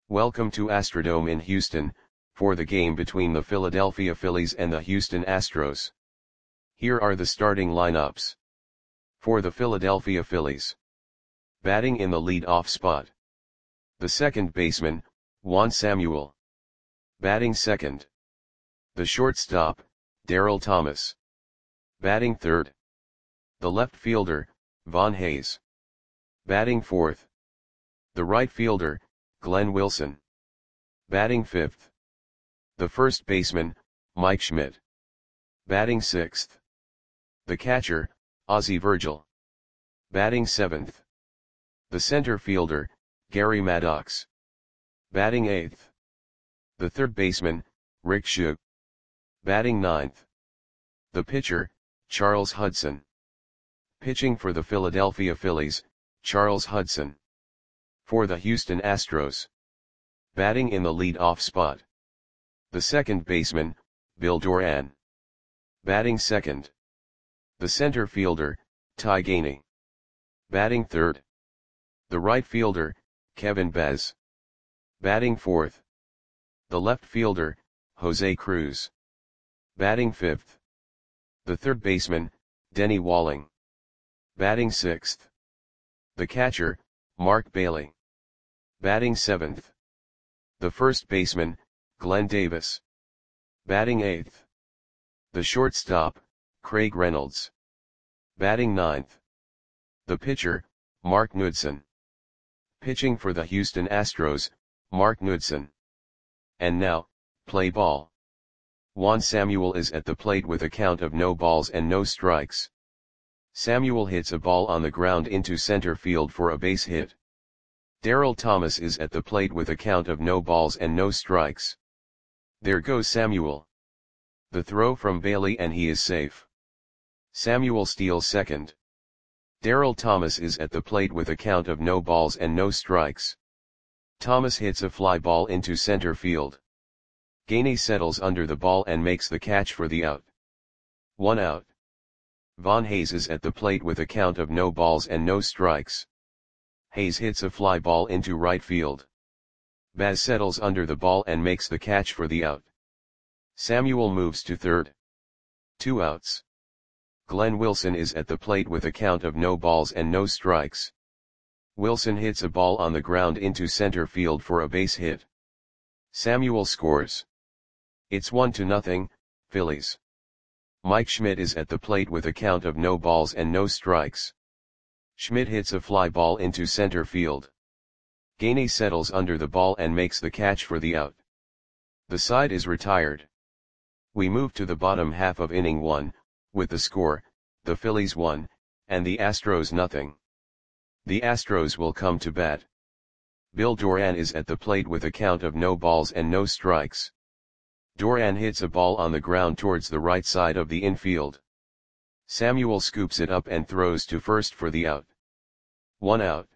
Welcome to Astrodome in Houston, for the game between the Philadelphia Phillies and the Houston Astros. Here are the starting lineups. For the Philadelphia Phillies. Batting in the lead-off spot. The second baseman, Juan Samuel. Batting second. The shortstop, Darryl Thomas. Batting third. The left fielder, Von Hayes. Batting fourth. The right fielder, Glenn Wilson. Batting fifth. The first baseman, Mike Schmidt. Batting sixth. The catcher, Ozzie Virgil. Batting seventh. The center fielder, Gary Maddox. Batting eighth. The third baseman, Rick Schuh. Batting ninth. The pitcher, Charles Hudson. Pitching for the Philadelphia Phillies, Charles Hudson. For the Houston Astros. Batting in the lead-off spot. The second baseman, Bill Doran. Batting second. The center fielder, Ty Gainey. Batting third. The right fielder, Kevin Bez. Batting fourth. The left fielder, Jose Cruz. Batting fifth. The third baseman, Denny Walling. Batting sixth. The catcher, Mark Bailey. Batting seventh. The first baseman, Glenn Davis. Batting eighth. The shortstop, Craig Reynolds. Batting ninth. The pitcher, Mark Knudson. Pitching for the Houston Astros, Mark Knudson. And now, play ball. Juan Samuel is at the plate with a count of no balls and no strikes. Samuel hits a ball on the ground into center field for a base hit. Darryl Thomas is at the plate with a count of no balls and no strikes. There goes Samuel. The throw from Bailey and he is safe. Samuel steals second. Darryl Thomas is at the plate with a count of no balls and no strikes. Thomas hits a fly ball into center field. Gainey settles under the ball and makes the catch for the out. 1 out. Von Hayes is at the plate with a count of no balls and no strikes. Hayes hits a fly ball into right field. Baz settles under the ball and makes the catch for the out. Samuel moves to third. 2 outs. Glenn Wilson is at the plate with a count of no balls and no strikes. Wilson hits a ball on the ground into center field for a base hit. Samuel scores. It's 1-0, Phillies. Mike Schmidt is at the plate with a count of no balls and no strikes. Schmidt hits a fly ball into center field. Gainey settles under the ball and makes the catch for the out. The side is retired. We move to the bottom half of inning 1, with the score, the Phillies 1, and the Astros 0. The Astros will come to bat. Bill Doran is at the plate with a count of no balls and no strikes. Doran hits a ball on the ground towards the right side of the infield. Samuel scoops it up and throws to first for the out. 1 out.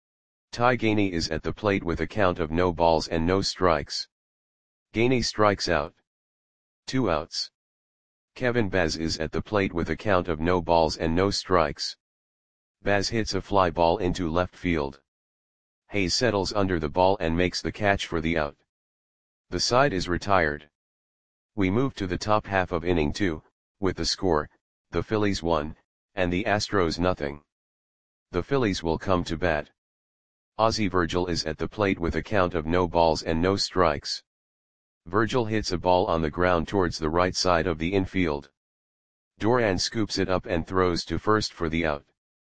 Ty Gainey is at the plate with a count of no balls and no strikes. Gainey strikes out. 2 outs. Kevin Baz is at the plate with a count of no balls and no strikes. Baz hits a fly ball into left field. Hayes settles under the ball and makes the catch for the out. The side is retired. We move to the top half of inning 2, with the score, the Phillies 1, and the Astros 0. The Phillies will come to bat. Ozzie Virgil is at the plate with a count of no balls and no strikes. Virgil hits a ball on the ground towards the right side of the infield. Doran scoops it up and throws to first for the out.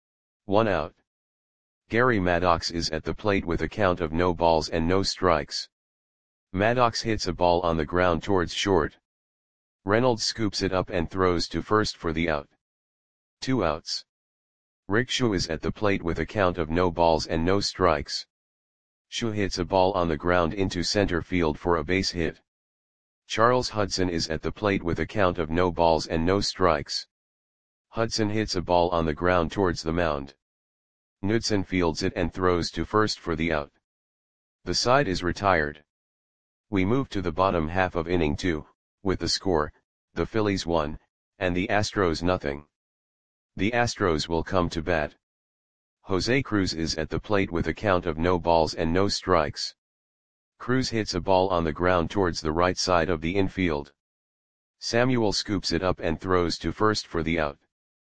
1 out. Gary Maddox is at the plate with a count of no balls and no strikes. Maddox hits a ball on the ground towards short. Reynolds scoops it up and throws to first for the out. 2 outs. Rick Schuh is at the plate with a count of no balls and no strikes. Schuh hits a ball on the ground into center field for a base hit. Charles Hudson is at the plate with a count of no balls and no strikes. Hudson hits a ball on the ground towards the mound. Knudson fields it and throws to first for the out. The side is retired. We move to the bottom half of inning 2, with the score, the Phillies 1, and the Astros 0. The Astros will come to bat. Jose Cruz is at the plate with a count of no balls and no strikes. Cruz hits a ball on the ground towards the right side of the infield. Samuel scoops it up and throws to first for the out.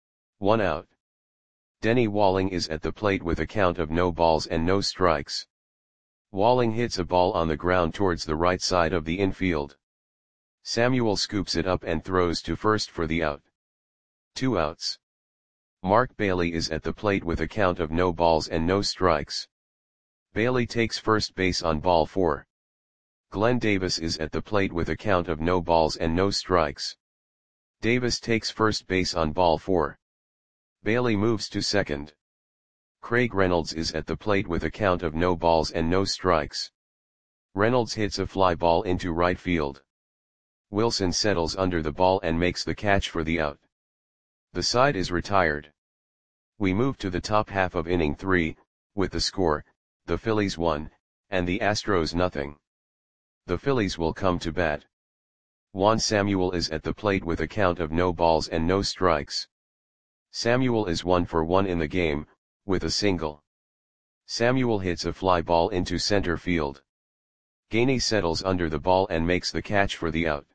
1 out. Denny Walling is at the plate with a count of no balls and no strikes. Walling hits a ball on the ground towards the right side of the infield. Samuel scoops it up and throws to first for the out. 2 outs. Mark Bailey is at the plate with a count of no balls and no strikes. Bailey takes first base on ball 4. Glenn Davis is at the plate with a count of no balls and no strikes. Davis takes first base on ball 4. Bailey moves to second. Craig Reynolds is at the plate with a count of no balls and no strikes. Reynolds hits a fly ball into right field. Wilson settles under the ball and makes the catch for the out. The side is retired. We move to the top half of inning 3, with the score, the Phillies 1, and the Astros nothing. The Phillies will come to bat. Juan Samuel is at the plate with a count of no balls and no strikes. Samuel is 1 for 1 in the game, with a single. Samuel hits a fly ball into center field. Gainey settles under the ball and makes the catch for the out.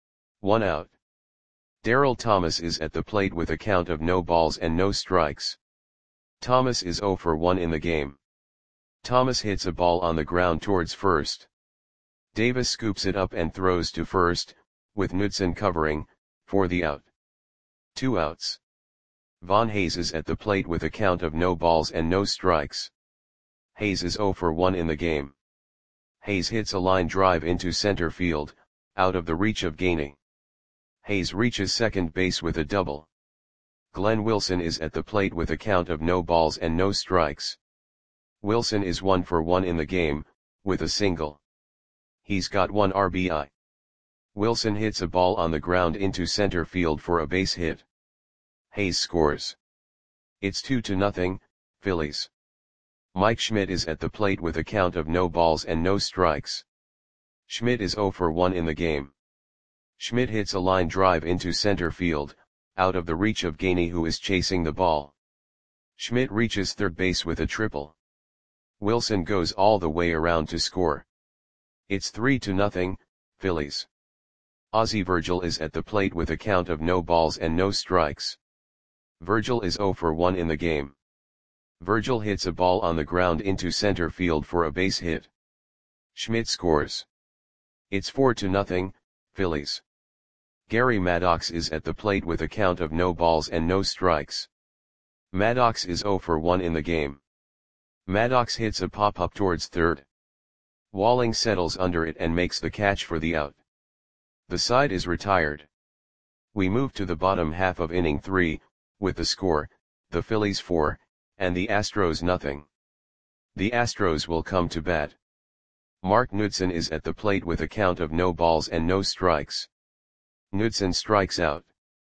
1 out. Darryl Thomas is at the plate with a count of no balls and no strikes. Thomas is 0 for 1 in the game. Thomas hits a ball on the ground towards first. Davis scoops it up and throws to first, with Knudsen covering, for the out. 2 outs. Von Hayes is at the plate with a count of no balls and no strikes. Hayes is 0 for 1 in the game. Hayes hits a line drive into center field, out of the reach of Gainey. Hayes reaches second base with a double. Glenn Wilson is at the plate with a count of no balls and no strikes. Wilson is 1 for 1 in the game, with a single. He's got 1 RBI. Wilson hits a ball on the ground into center field for a base hit. Hayes scores. It's 2-0, Phillies. Mike Schmidt is at the plate with a count of no balls and no strikes. Schmidt is 0 for 1 in the game. Schmidt hits a line drive into center field, out of the reach of Gainey who is chasing the ball. Schmidt reaches third base with a triple. Wilson goes all the way around to score. It's 3-0, Phillies. Ozzie Virgil is at the plate with a count of no balls and no strikes. Virgil is 0 for 1 in the game. Virgil hits a ball on the ground into center field for a base hit. Schmidt scores. It's 4-0, Phillies. Gary Maddox is at the plate with a count of no balls and no strikes. Maddox is 0 for 1 in the game. Maddox hits a pop-up towards third. Walling settles under it and makes the catch for the out. The side is retired. We move to the bottom half of inning 3, with the score, the Phillies 4, and the Astros nothing. The Astros will come to bat. Mark Knudsen is at the plate with a count of no balls and no strikes. Knudsen strikes out.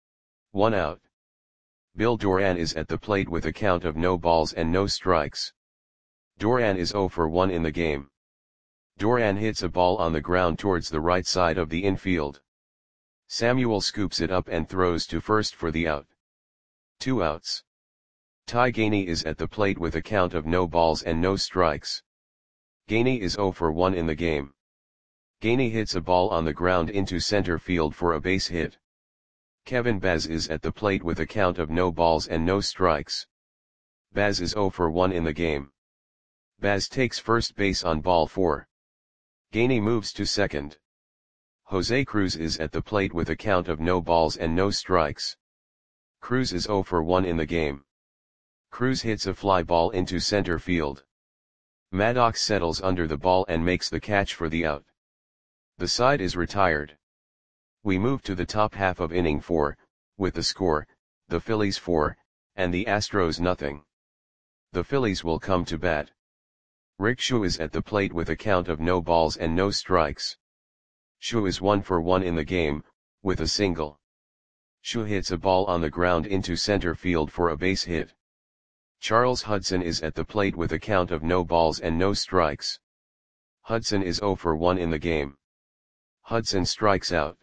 1 out. Bill Doran is at the plate with a count of no balls and no strikes. Doran is 0 for 1 in the game. Doran hits a ball on the ground towards the right side of the infield. Samuel scoops it up and throws to first for the out. 2 outs. Ty Gainey is at the plate with a count of no balls and no strikes. Gainey is 0 for 1 in the game. Gainey hits a ball on the ground into center field for a base hit. Kevin Baz is at the plate with a count of no balls and no strikes. Baz is 0 for 1 in the game. Baz takes first base on ball 4. Gainey moves to second. Jose Cruz is at the plate with a count of no balls and no strikes. Cruz is 0 for 1 in the game. Cruz hits a fly ball into center field. Maddox settles under the ball and makes the catch for the out. The side is retired. We move to the top half of inning 4, with the score, the Phillies 4, and the Astros nothing. The Phillies will come to bat. Rick Shu is at the plate with a count of no balls and no strikes. Shu is 1 for 1 in the game, with a single. Shu hits a ball on the ground into center field for a base hit. Charles Hudson is at the plate with a count of no balls and no strikes. Hudson is 0 for 1 in the game. Hudson strikes out.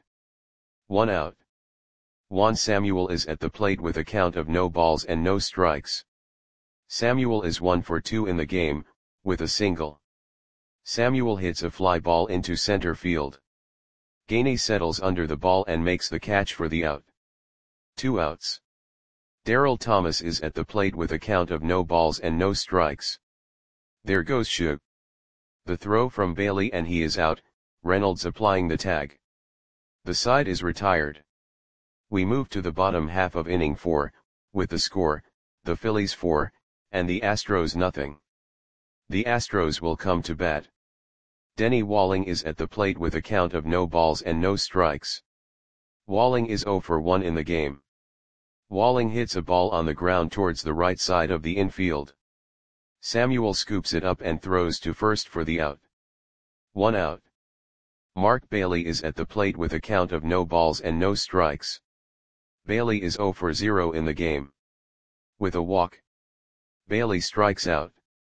1 out. Juan Samuel is at the plate with a count of no balls and no strikes. Samuel is 1 for 2 in the game, with a single. Samuel hits a fly ball into center field. Gainey settles under the ball and makes the catch for the out. 2 outs. Darryl Thomas is at the plate with a count of no balls and no strikes. There goes Shug. The throw from Bailey and he is out, Reynolds applying the tag. The side is retired. We move to the bottom half of inning 4, with the score, the Phillies 4, and the Astros nothing. The Astros will come to bat. Denny Walling is at the plate with a count of no balls and no strikes. Walling is 0 for 1 in the game. Walling hits a ball on the ground towards the right side of the infield. Samuel scoops it up and throws to first for the out. 1 out. Mark Bailey is at the plate with a count of no balls and no strikes. Bailey is 0 for 0 in the game. With a walk, Bailey strikes out.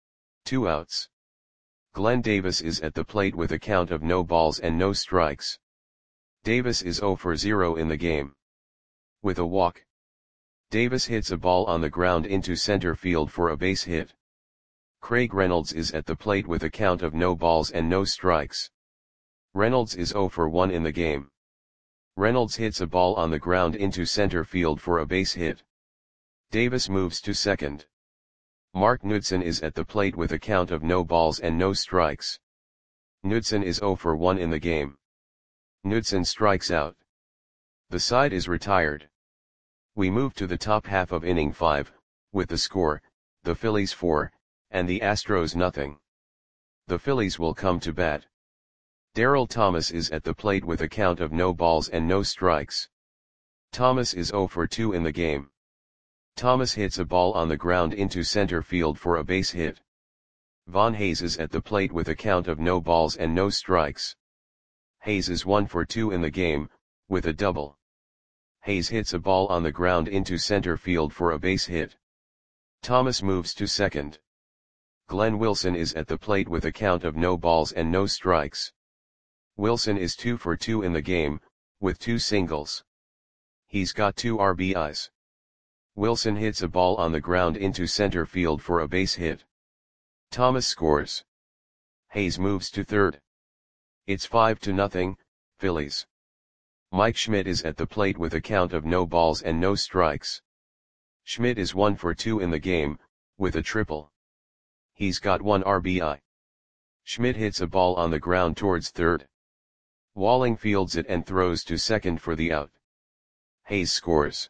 2 outs. Glenn Davis is at the plate with a count of no balls and no strikes. Davis is 0 for 0 in the game. With a walk, Davis hits a ball on the ground into center field for a base hit. Craig Reynolds is at the plate with a count of no balls and no strikes. Reynolds is 0 for 1 in the game. Reynolds hits a ball on the ground into center field for a base hit. Davis moves to second. Mark Knudsen is at the plate with a count of no balls and no strikes. Knudsen is 0 for 1 in the game. Knudsen strikes out. The side is retired. We move to the top half of inning 5, with the score, the Phillies 4, and the Astros nothing. The Phillies will come to bat. Darryl Thomas is at the plate with a count of no balls and no strikes. Thomas is 0 for 2 in the game. Thomas hits a ball on the ground into center field for a base hit. Von Hayes is at the plate with a count of no balls and no strikes. Hayes is 1 for 2 in the game, with a double. Hayes hits a ball on the ground into center field for a base hit. Thomas moves to second. Glenn Wilson is at the plate with a count of no balls and no strikes. Wilson is 2 for 2 in the game, with 2 singles. He's got 2 RBIs. Wilson hits a ball on the ground into center field for a base hit. Thomas scores. Hayes moves to third. It's 5-0, Phillies. Mike Schmidt is at the plate with a count of no balls and no strikes. Schmidt is 1 for 2 in the game, with a triple. He's got 1 RBI. Schmidt hits a ball on the ground towards third. Walling fields it and throws to second for the out. Hayes scores.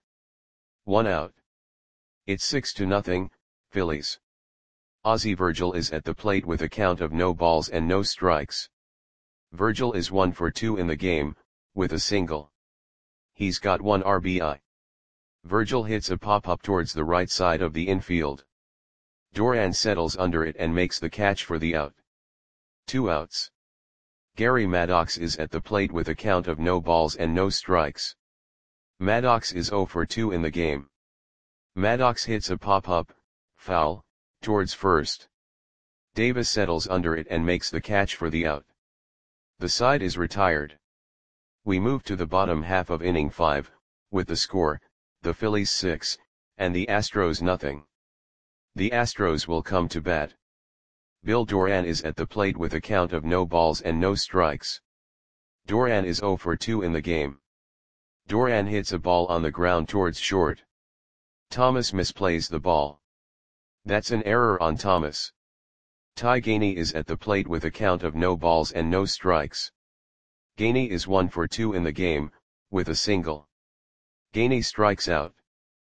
1 out. It's 6-0, Phillies. Ozzie Virgil is at the plate with a count of no balls and no strikes. Virgil is 1 for 2 in the game, with a single. He's got 1 RBI. Virgil hits a pop-up towards the right side of the infield. Duran settles under it and makes the catch for the out. 2 outs. Gary Maddox is at the plate with a count of no balls and no strikes. Maddox is 0 for 2 in the game. Maddox hits a pop-up, foul, towards first. Davis settles under it and makes the catch for the out. The side is retired. We move to the bottom half of inning 5, with the score, the Phillies 6, and the Astros nothing. The Astros will come to bat. Bill Doran is at the plate with a count of no balls and no strikes. Doran is 0 for 2 in the game. Doran hits a ball on the ground towards short. Thomas misplays the ball. That's an error on Thomas. Ty Gainey is at the plate with a count of no balls and no strikes. Gainey is 1 for 2 in the game, with a single. Gainey strikes out.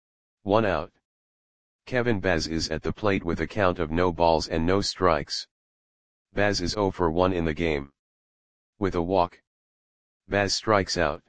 1 out. Kevin Baz is at the plate with a count of no balls and no strikes. Baz is 0 for 1 in the game. With a walk, Baz strikes out.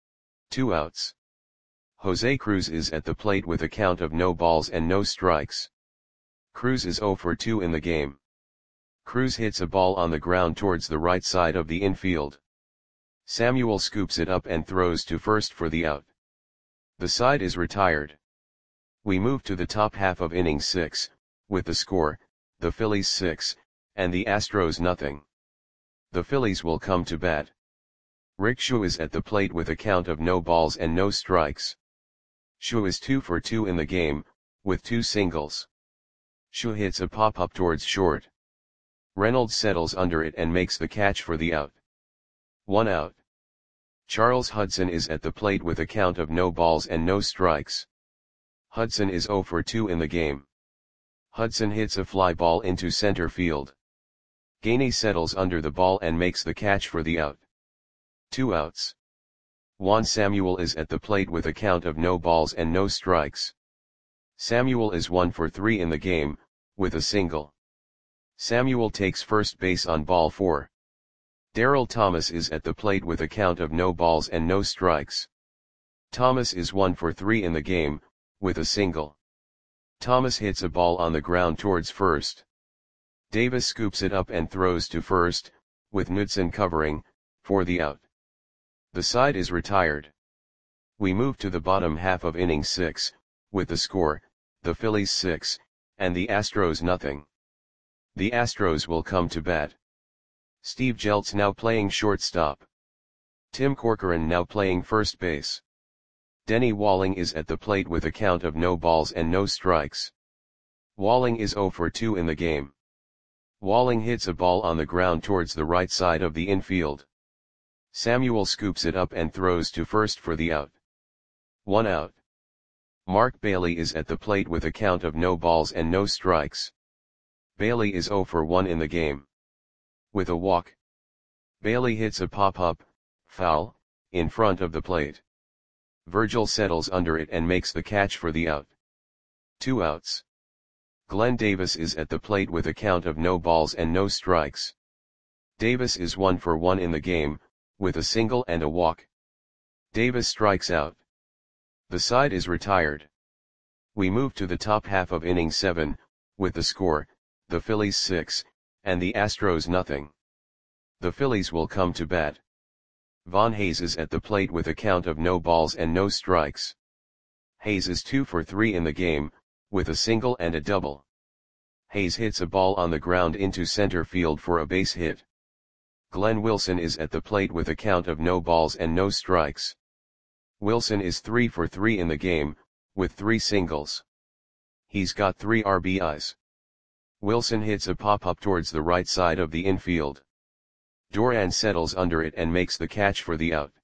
2 outs. Jose Cruz is at the plate with a count of no balls and no strikes. Cruz is 0 for 2 in the game. Cruz hits a ball on the ground towards the right side of the infield. Samuel scoops it up and throws to first for the out. The side is retired. We move to the top half of inning 6, with the score, the Phillies 6, and the Astros nothing. The Phillies will come to bat. Rick Schuh is at the plate with a count of no balls and no strikes. Schuh is 2 for 2 in the game, with 2 singles. Schuh hits a pop-up towards short. Reynolds settles under it and makes the catch for the out. 1 out. Charles Hudson is at the plate with a count of no balls and no strikes. Hudson is 0 for 2 in the game. Hudson hits a fly ball into center field. Gainey settles under the ball and makes the catch for the out. 2 outs. Juan Samuel is at the plate with a count of no balls and no strikes. Samuel is 1 for 3 in the game, with a single. Samuel takes first base on ball 4. Darrell Thomas is at the plate with a count of no balls and no strikes. Thomas is 1 for 3 in the game, with a single. Thomas hits a ball on the ground towards first. Davis scoops it up and throws to first, with Knudsen covering, for the out. The side is retired. We move to the bottom half of inning 6, with the score, the Phillies 6, and the Astros nothing. The Astros will come to bat. Steve Jeltz now playing shortstop. Tim Corcoran now playing first base. Denny Walling is at the plate with a count of no balls and no strikes. Walling is 0 for 2 in the game. Walling hits a ball on the ground towards the right side of the infield. Samuel scoops it up and throws to first for the out. 1 out. Mark Bailey is at the plate with a count of no balls and no strikes. Bailey is 0 for 1 in the game. With a walk, Bailey hits a pop-up, foul, in front of the plate. Virgil settles under it and makes the catch for the out. 2 outs. Glenn Davis is at the plate with a count of no balls and no strikes. Davis is 1 for 1 in the game, with a single and a walk. Davis strikes out. The side is retired. We move to the top half of inning 7, with the score, the Phillies 6, and the Astros nothing. The Phillies will come to bat. Von Hayes is at the plate with a count of no balls and no strikes. Hayes is 2 for 3 in the game, with a single and a double. Hayes hits a ball on the ground into center field for a base hit. Glenn Wilson is at the plate with a count of no balls and no strikes. Wilson is 3 for 3 in the game, with 3 singles. He's got 3 RBIs. Wilson hits a pop-up towards the right side of the infield. Doran settles under it and makes the catch for the out.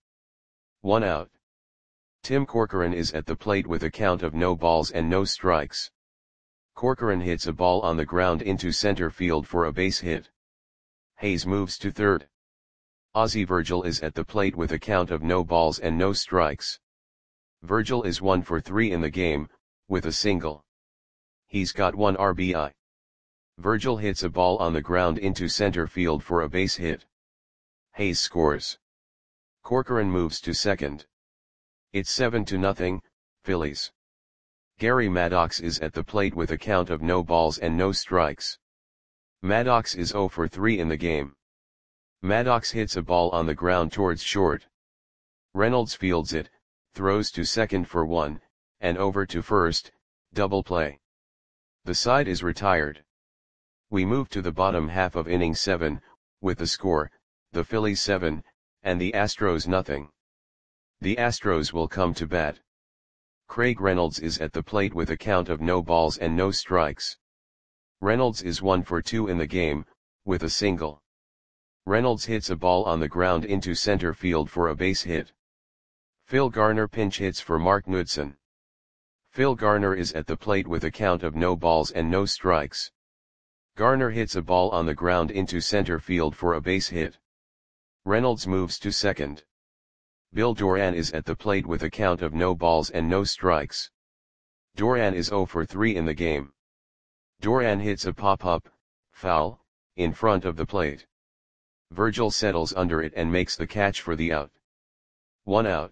1 out. Tim Corcoran is at the plate with a count of no balls and no strikes. Corcoran hits a ball on the ground into center field for a base hit. Hayes moves to third. Ozzie Virgil is at the plate with a count of no balls and no strikes. Virgil is 1 for 3 in the game, with a single. He's got 1 RBI. Virgil hits a ball on the ground into center field for a base hit. Hayes scores. Corcoran moves to second. It's 7-0, Phillies. Gary Maddox is at the plate with a count of no balls and no strikes. Maddox is 0 for 3 in the game. Maddox hits a ball on the ground towards short. Reynolds fields it, throws to second for 1, and over to first, double play. The side is retired. We move to the bottom half of inning 7, with the score, the Phillies 7, and the Astros nothing. The Astros will come to bat. Craig Reynolds is at the plate with a count of no balls and no strikes. Reynolds is 1 for 2 in the game, with a single. Reynolds hits a ball on the ground into center field for a base hit. Phil Garner pinch hits for Mark Knudsen. Phil Garner is at the plate with a count of no balls and no strikes. Garner hits a ball on the ground into center field for a base hit. Reynolds moves to second. Bill Doran is at the plate with a count of no balls and no strikes. Doran is 0 for 3 in the game. Doran hits a pop-up, foul, in front of the plate. Virgil settles under it and makes the catch for the out. 1 out.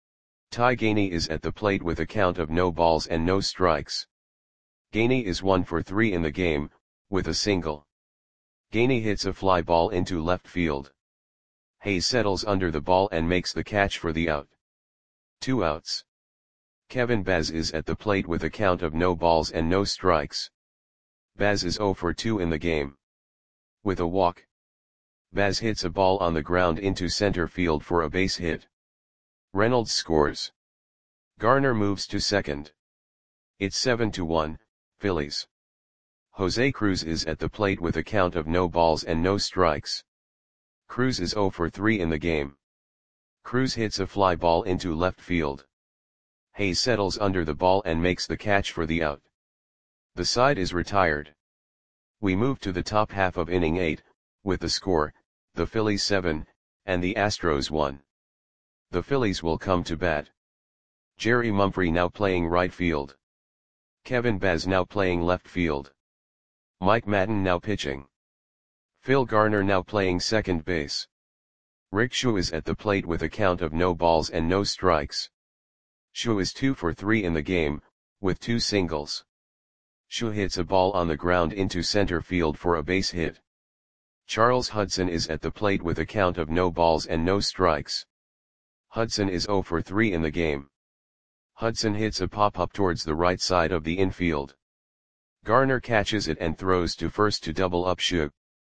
Ty Gainey is at the plate with a count of no balls and no strikes. Gainey is 1 for 3 in the game, with a single. Gainey hits a fly ball into left field. Hayes settles under the ball and makes the catch for the out. 2 outs. Kevin Baz is at the plate with a count of no balls and no strikes. Baz is 0 for 2 in the game. With a walk, Baz hits a ball on the ground into center field for a base hit. Reynolds scores. Garner moves to second. It's 7-1, Phillies. Jose Cruz is at the plate with a count of no balls and no strikes. Cruz is 0 for 3 in the game. Cruz hits a fly ball into left field. Hayes settles under the ball and makes the catch for the out. The side is retired. We move to the top half of inning 8, with the score, the Phillies 7, and the Astros 1. The Phillies will come to bat. Jerry Mumphrey now playing right field. Kevin Baz now playing left field. Mike Madden now pitching. Phil Garner now playing second base. Rick Schu is at the plate with a count of no balls and no strikes. Schu is 2 for 3 in the game, with 2 singles. Schu hits a ball on the ground into center field for a base hit. Charles Hudson is at the plate with a count of no balls and no strikes. Hudson is 0 for 3 in the game. Hudson hits a pop-up towards the right side of the infield. Garner catches it and throws to first to double up Schu.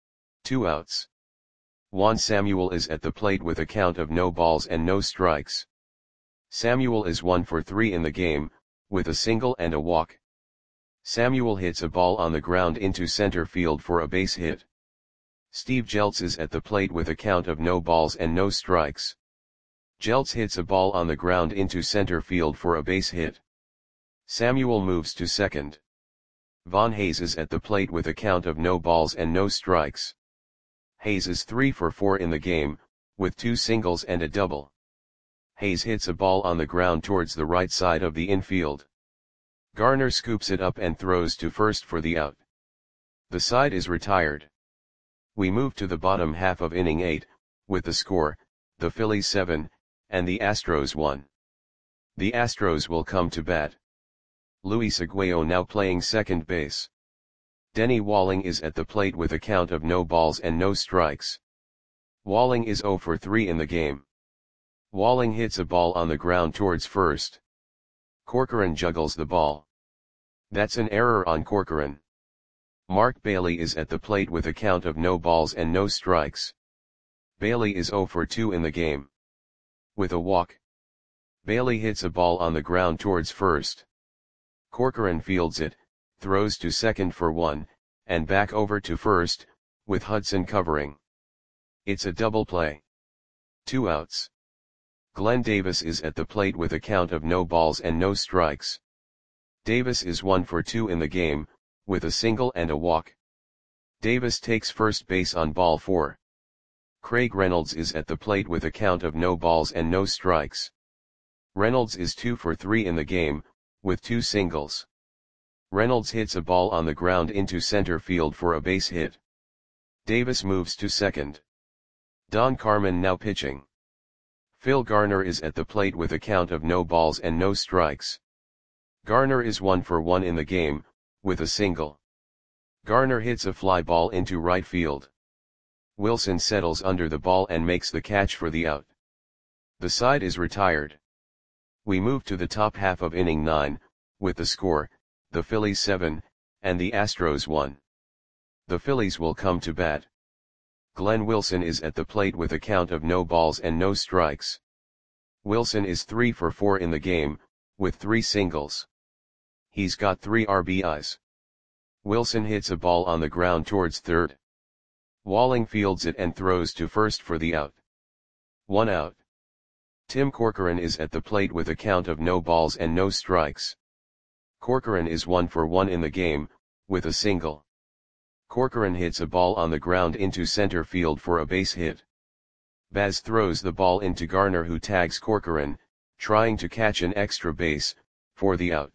2 outs. Juan Samuel is at the plate with a count of no balls and no strikes. Samuel is 1 for 3 in the game, with a single and a walk. Samuel hits a ball on the ground into center field for a base hit. Steve Jeltz is at the plate with a count of no balls and no strikes. Jeltz hits a ball on the ground into center field for a base hit. Samuel moves to second. Von Hayes is at the plate with a count of no balls and no strikes. Hayes is 3 for 4 in the game, with 2 singles and a double. Hayes hits a ball on the ground towards the right side of the infield. Garner scoops it up and throws to first for the out. The side is retired. We move to the bottom half of inning 8, with the score, the Phillies 7, and the Astros 1. The Astros will come to bat. Luis Aguayo now playing second base. Denny Walling is at the plate with a count of no balls and no strikes. Walling is 0 for 3 in the game. Walling hits a ball on the ground towards first. Corcoran juggles the ball. That's an error on Corcoran. Mark Bailey is at the plate with a count of no balls and no strikes. Bailey is 0 for 2 in the game. With a walk. Bailey hits a ball on the ground towards first. Corcoran fields it, throws to second for 1, and back over to first, with Hudson covering. It's a double play. 2 outs. Glenn Davis is at the plate with a count of no balls and no strikes. Davis is 1 for 2 in the game, with a single and a walk. Davis takes first base on ball 4. Craig Reynolds is at the plate with a count of no balls and no strikes. Reynolds is 2 for 3 in the game, with 2 singles. Reynolds hits a ball on the ground into center field for a base hit. Davis moves to second. Don Carmen now pitching. Phil Garner is at the plate with a count of no balls and no strikes. Garner is 1 for 1 in the game, with a single. Garner hits a fly ball into right field. Wilson settles under the ball and makes the catch for the out. The side is retired. We move to the top half of inning 9, with the score, the Phillies 7, and the Astros 1. The Phillies will come to bat. Glenn Wilson is at the plate with a count of no balls and no strikes. Wilson is 3 for 4 in the game, with 3 singles. He's got 3 RBIs. Wilson hits a ball on the ground towards third. Walling fields it and throws to first for the out. 1 out. Tim Corcoran is at the plate with a count of no balls and no strikes. Corcoran is 1 for 1 in the game, with a single. Corcoran hits a ball on the ground into center field for a base hit. Baz throws the ball into Garner, who tags Corcoran, trying to catch an extra base, for the out.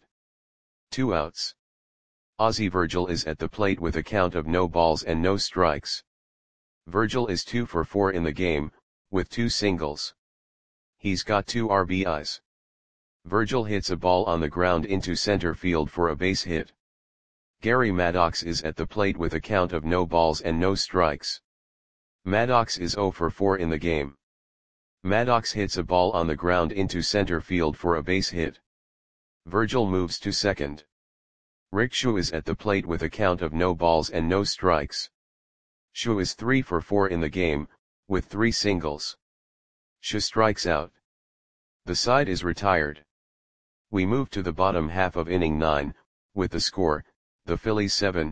2 outs. Ozzie Virgil is at the plate with a count of no balls and no strikes. Virgil is 2 for 4 in the game, with 2 singles. He's got 2 RBIs. Virgil hits a ball on the ground into center field for a base hit. Gary Maddox is at the plate with a count of no balls and no strikes. Maddox is 0 for 4 in the game. Maddox hits a ball on the ground into center field for a base hit. Virgil moves to second. Rick Schu is at the plate with a count of no balls and no strikes. Schu is 3 for 4 in the game, with 3 singles. Schu strikes out. The side is retired. We move to the bottom half of inning 9, with the score, the Phillies 7,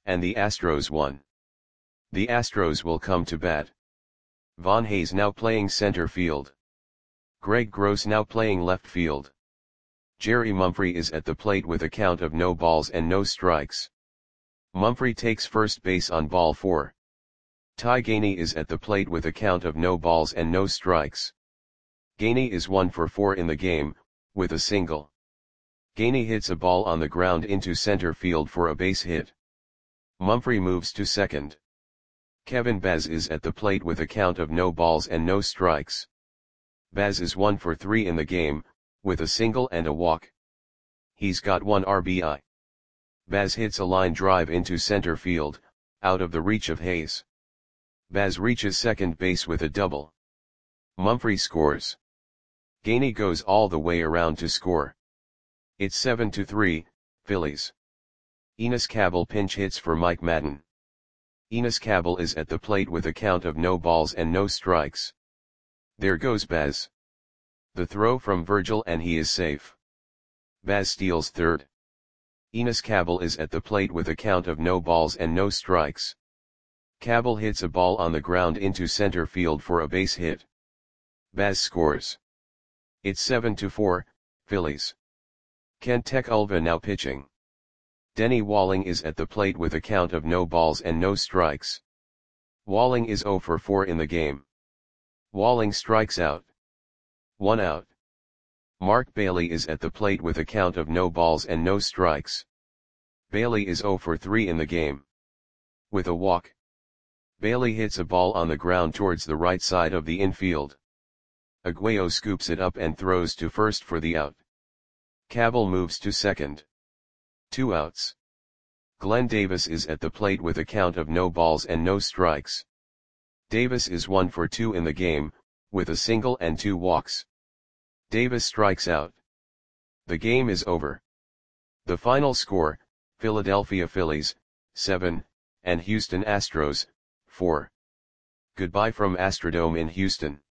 and the Astros won. The Astros will come to bat. Von Hayes now playing center field. Greg Gross now playing left field. Jerry Mumphrey is at the plate with a count of no balls and no strikes. Mumphrey takes first base on ball 4. Ty Gainey is at the plate with a count of no balls and no strikes. Gainey is 1 for 4 in the game, with a single. Gainey hits a ball on the ground into center field for a base hit. Mumphrey moves to second. Kevin Baz is at the plate with a count of no balls and no strikes. Baz is 1 for 3 in the game, with a single and a walk. He's got 1 RBI. Baz hits a line drive into center field, out of the reach of Hayes. Baz reaches second base with a double. Mumphrey scores. Gainey goes all the way around to score. It's 7-3, Phillies. Enos Cabell pinch hits for Mike Madden. Enos Cabell is at the plate with a count of no balls and no strikes. There goes Baz. The throw from Virgil and he is safe. Baz steals third. Enos Cabell is at the plate with a count of no balls and no strikes. Cabell hits a ball on the ground into center field for a base hit. Baz scores. It's 7-4, Phillies. Kent Tekulve now pitching. Denny Walling is at the plate with a count of no balls and no strikes. Walling is 0 for 4 in the game. Walling strikes out. 1 out. Mark Bailey is at the plate with a count of no balls and no strikes. Bailey is 0 for 3 in the game. With a walk. Bailey hits a ball on the ground towards the right side of the infield. Aguayo scoops it up and throws to first for the out. Cabell moves to second. 2 outs. Glenn Davis is at the plate with a count of no balls and no strikes. Davis is 1 for 2 in the game, with a single and 2 walks. Davis strikes out. The game is over. The final score, Philadelphia Phillies, 7, and Houston Astros, 4. Goodbye from Astrodome in Houston.